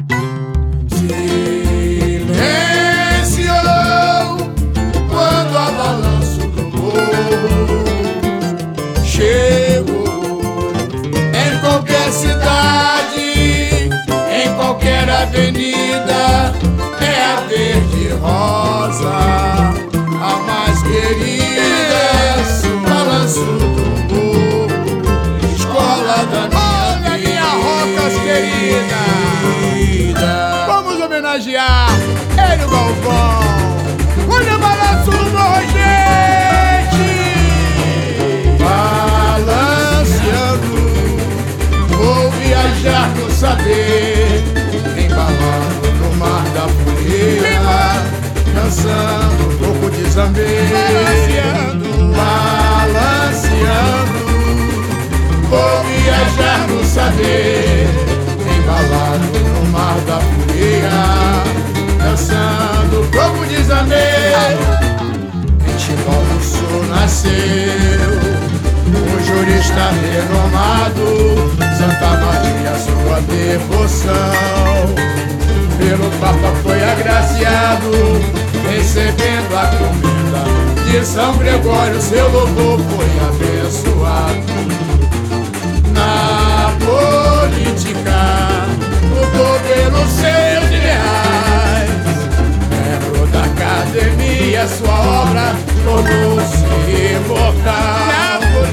Silêncio quando a balanço do morro chegou. Em qualquer cidade, em qualquer avenida, é a verde rosa, a mais querida. Balanço do morro, escola da minha Rocas querida. Vamos homenagear Hélio Galvão. Olha o balanço do morro, gente! Balanceando, vou viajar no saber, embalado no mar da folia, dançando um pouco de zambê. Balanceando, vou viajar no saber, embalado no mar da folia, dançando um pouco de zambê. Em Timbó do Sul nasceu um jurista renomado, Santa Maria sua devoção. Pelo Papa foi agraciado, recebendo a comenda de São Gregório, seu louvor foi abençoado. Na política, lutou pelos seus ideais, membro da academia, sua obra tornou-se imortal. Na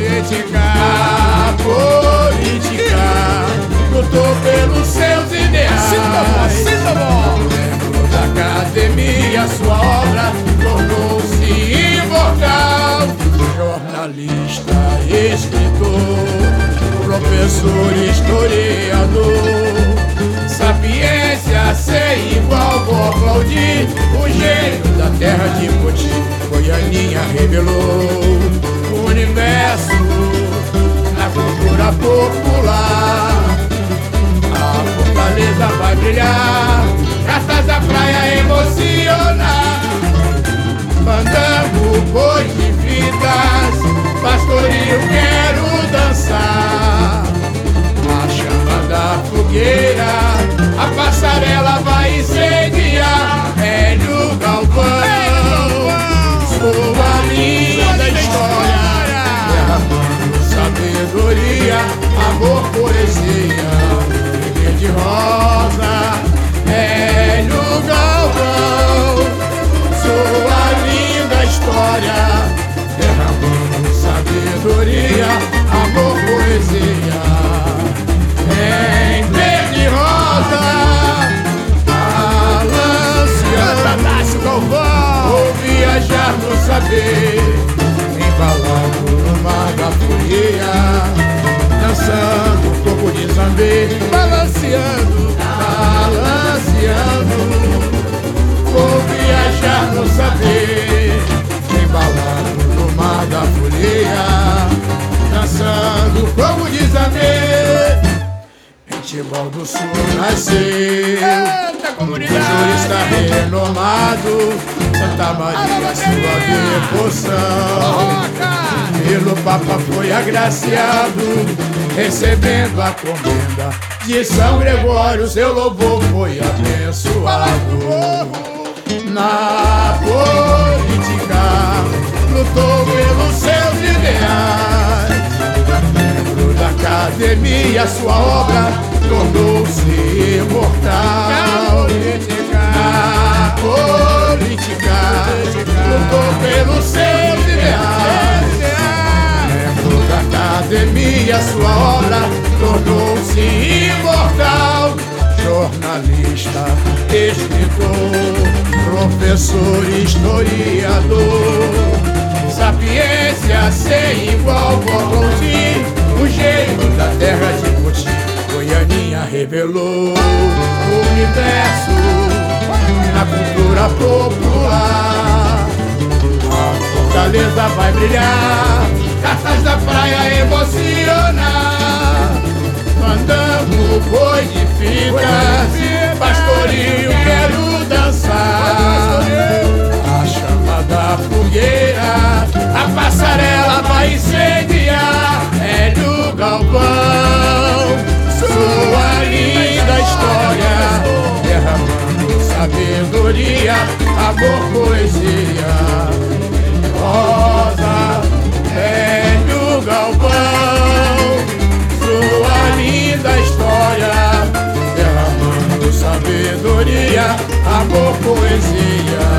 política, lutou pelos seus ideais, membro da academia, sua obra tornou-se imortal. Jornalista, escritor, professor, historiador, sapiência sem igual, vou aplaudir o gênio da terra de Poti. Goianinha revelou o universo na cultura popular. A fortaleza vai brilhar, cartas da praia emocionar. Fandango, boi de fitas, pastorinho, quero dançar. A chama da fogueira, a passarela vai incendiar. Hélio Galvão, sua linda história, derramando sabedoria, amor, poesia, verde rosa. Hélio Galvão, sua linda história, derramando sabedoria, amor, poesia. Em verde rosa, balanceando, vou viajar no saber, embalado no mar da folia, dançando um pouco de zambê. Balanceando, vou viajar no saber, embalado no mar da folia, dançando um pouco de zambê. Em Timbó do Sul nasceu um jurista renomado, Santa Maria sua devoção. Pelo Papa foi agraciado, recebendo a comenda de São Gregório, seu louvor foi abençoado. Na política, lutou pelos seus ideais, membro da academia, sua obra tornou-se imortal. Na política, lutou pelos seus ideais, membro da academia, sua obra tornou-se imortal. Jornalista, escritor, professor, historiador, sapiência sem igual, vou aplaudir o gênio da terra de Poti. Goianinha revelou o universo na cultura popular. A fortaleza vai brilhar, cartas da praia emocionar. Fandango, boi de fitas, pastorinho, quero dançar. A chama da fogueira, a passarela vai incendiar. Hélio Galvão, sua linda história, sabedoria, amor, poesia. Rosa, vem do galpão, sua linda história, derramando sabedoria, amor, poesia.